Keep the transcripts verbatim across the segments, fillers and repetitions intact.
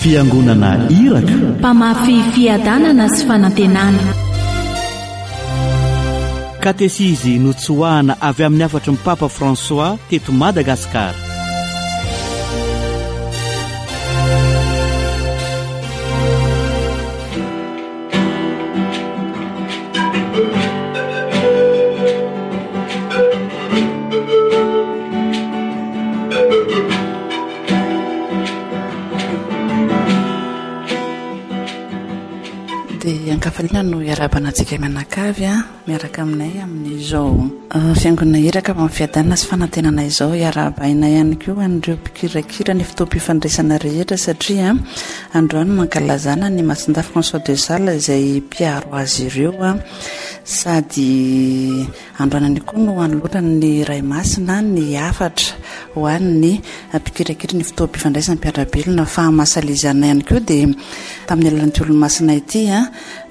fiangonana iraka, mpamafy fiadanana sy fanantenana. katesizy notsoahana avy amin'ny afatry ny Papa François teto Madagasikara. Ankafaliana no iarabana antsika mianakavy a miaraka aminay amin'izao fiangonana iraka amin'ny fiadanana sy fanantenana izao. Iarabaina ihany koa an'ireo mpikirakira ny fitoam-pifandraisana rehetra satria androany mankalazana ny Masindà François de Sales izay mpiaro azy ireo a, sady androanany koa no anolorany Ray Masina ny afatra ho an'ny mpikirakira ny fitoam-pifandraisana mpiarabelona fahamasalizana ihany koa. Dia tamin'ny alalan'ity olo-masina ity a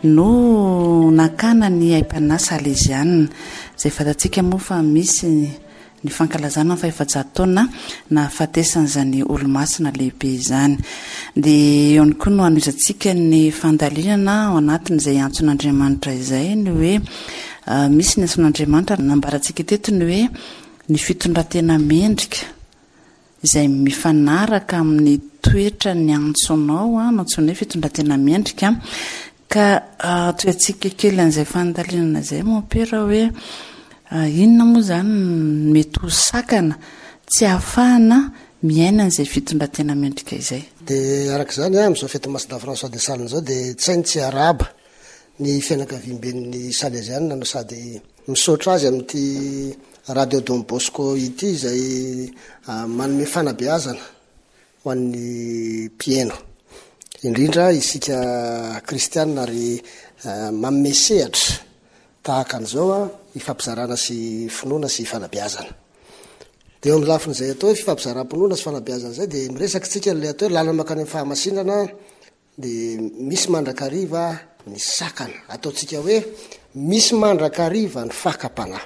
no nakana ny aim-panahy Salesiana izay fantatsika moa fa misy ny fankalazana fa efajato taona na fahatesan'izany olo-masina lehibe izany. Dia eo ihany koa no anoizantsika ny fandalinana ao anatin'izay antson'Andriamanitra izay ny hoe uh, misy ny antson'Andriamanitra nambarantsika teto ny hoe ny fitondratena mendrika izay mifanaraka amin'ny toetra ny antsonao a, no antsona hoe fitondratena mendrika. Ka uh, toetsika kely an'izay fandalinana izay moapera hoe uh, inona moa zany mety ho sakana tsy ahafahana miaina an'izay fitondratena mendrika izay. Dia araka izany amin'izao fety Masindà François de Sales zao dia tsy hainy tsy araba ny fianakaviam-ben'ny Salesiana no sady misaotra azy amin'ity Radio Don Bosco ity izay uh, manome fanabeazana ho an'ny mpieno, indrindra isika kristianina ary uh, manome sehatra tahaka an'izao a ifampizarana sy finoana sy fanabeazana. Dia eo amin'ny lafin'izay atao hoe fifampizara-pinoana sy fanabeazana izay dia miresaky tsika ilay atao hoe lalana makany amin'ny fahamasinana. Dia misy mandrakariva ny sakana, ataontsika hoe misy mandrakariva ny fakapanahy.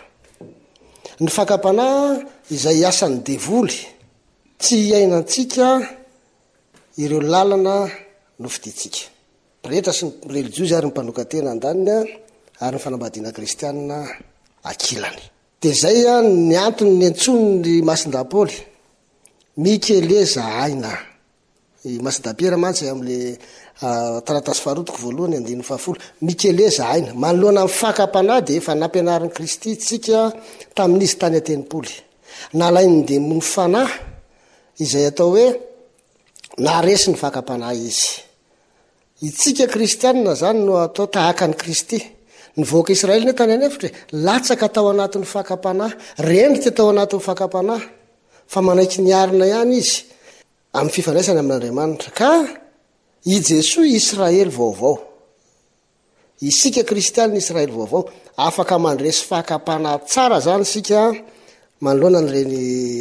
Ny fakapanahy izay asan'ny devoly tsy iainantsika ireo lalana nofiditsika rehetra sy ny religiozy ary ny mpanokatena andaniny ary ny fanambadiana kristianina akilany. Dia zay a ny antony ny antsony ny Masindà Paoly mikeleza aina i Masindà Piera mantsy amin'le uh, taratasy faharotoko voalohany andiny fahafolo mikeleza aina manoloana amin'ny fakapanahy. Dia efa nampianarin'ny Kristy tsika tamin'izy tany an-tenipoly nalainy demony fanahy izay atao hoe naresy ny fakapanahy izy. Itsika kristianina zany no atao tahaka ny Kristy. Ny voaka Israely ny tany anefitra latsaka tao anatin'ny fakapanahy, rendrika tao anatin'ny fakapanahy, fa manaiky ny arina ihany izy amin'ny fifandraisany amin'Andriamanitra. Ka i Jesoa Israely vaovao, isika kristianina Israely vaovao afaka mandresy fakapanahy tsara zany sika manoloana n'ireny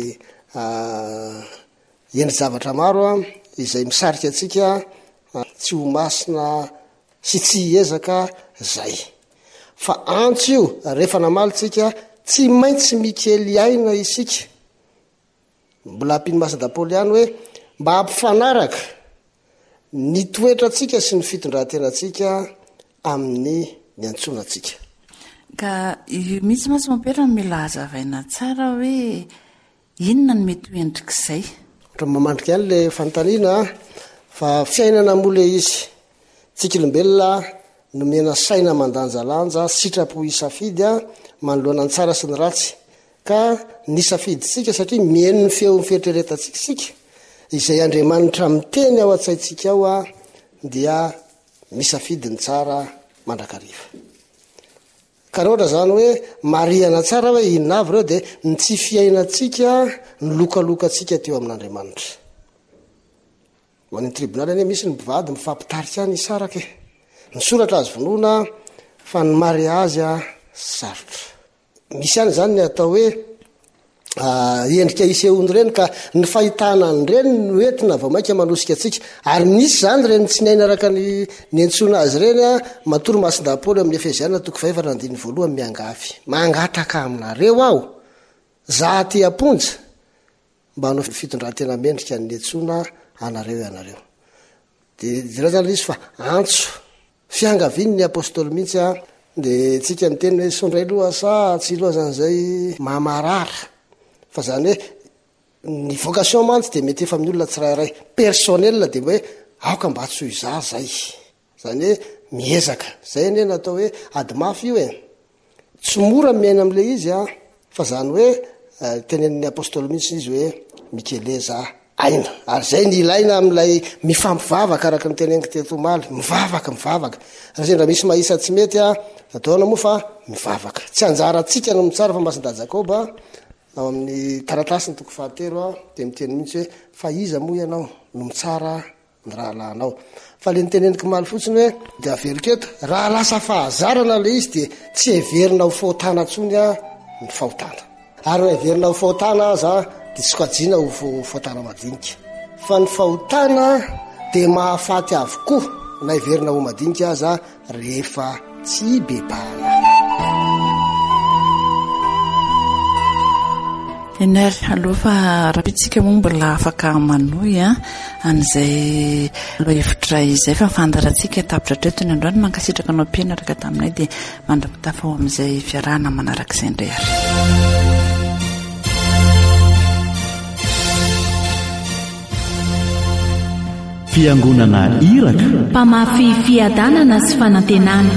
uh, endry zavatra maro a, izay misarika atsika uh, tsy ho masina sy tsy hiezaka zay. Fa antso io rehefa namalitsika tsy maintsy mikely aina isika. Mbola ampiny Masindà Paoly ihany hoe mba hampifanaraka ny toetratsika sy ny fitondrantenatsika amin'ny ny antsonantsika. Ka misy masy mampera mila hazavaina tsara hoe inona ny mety endrik'izay. Mamandrika ihany ilay fanontaniana fa fiainana mole izy tsika olombelona nomena saina mandanjalanja sitrapo isafidy a manoloana ny tsara sy ny ratsy. Ka ny safiditsika satria mieno ny feo ny fieritreretantsika izay Andriamanitra miteny ao an-tsaintsika ao a dia misafidy ny tsara mandrakariva. Ka ohatra zany hoe mariana tsara hoe inona avy ireo dia ny tsy fiainantsika ny lokalokatsika teo amin'Andriamanitra. Ho an'ny tribunal anie misy ny mpivady mifampitarika any isaraka e. Ny soratra azy vonoina fa ny mariazy a sarotra. Misy ihany zany ny atao hoe uh, endrika isehoany ireny ka ny fahitana an'ireny no entina vao mainka manosika atsika. Ary misy zany ireny tsy naina araka ny, ny antsona azy ireny a matory Masindà Paoly amin'ny Efeziana toko fahaefatra andiny voalohany miangavy. Mangataka aminareo aho za ty aponja mba hanao fitondrantena mendrika ny antsona anareo ianareo. de ra zany izy fa antso fiangaviny ny apôstôly mihitsy a de tsika miteny hoe sondray loha sa tsy loha zan'zay mamarara fa zany hoe ny vocation mantsy de mety efa amin'ny olona tsirairay personnel de hoe aoka mba tsy hoy za zay zany hoe miezaka zay ne natao hoe ady mafy io e tsy mora miaina am'le izy a fa zany hoe tenen'ny apôstôly mihitsy izy hoe mikeleza aina ary zay ny ilaina am'lay mifampivavaka araka ny teneniko tetomaly mivavaka mivavaka raha zay ndra misy mahisa tsy mety a ataona moa fa mivavaka tsy anjara atsika no mitsara fa masinda jakoba ao amin'ny taratasy ny toko fahatelo a de miteny mihitsy hoe fa iza moa ianao no mitsara ny rahalahnao fa le nyteneniko maly fotsiny hoe de averiketo raha lasa fahazarana le izy de tsy heverina ho fahotana tsony a ny fahotana ary no heverina ho fahotana aza de tsy koajina ho fahotana madinika fa ny fahotana de mahafaty avokoa na heverina ho madinika aza rehefa tsy bebana ener alofa rahampitsika moa mbola afaka manoy a an'izay loha hevitra izay fa mifandaratsika tapitra treto ny androany mankasitraka anao mpianaraka taminay de mandra-pitafa ao amin'izay fiarahana manaraka izay indray ary fiangonana iraka mpamafy fiadanana sy fanantenana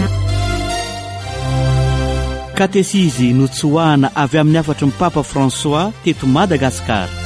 katesizy notsoahana avy amin'ny afatry ny papa François teto Madagasikara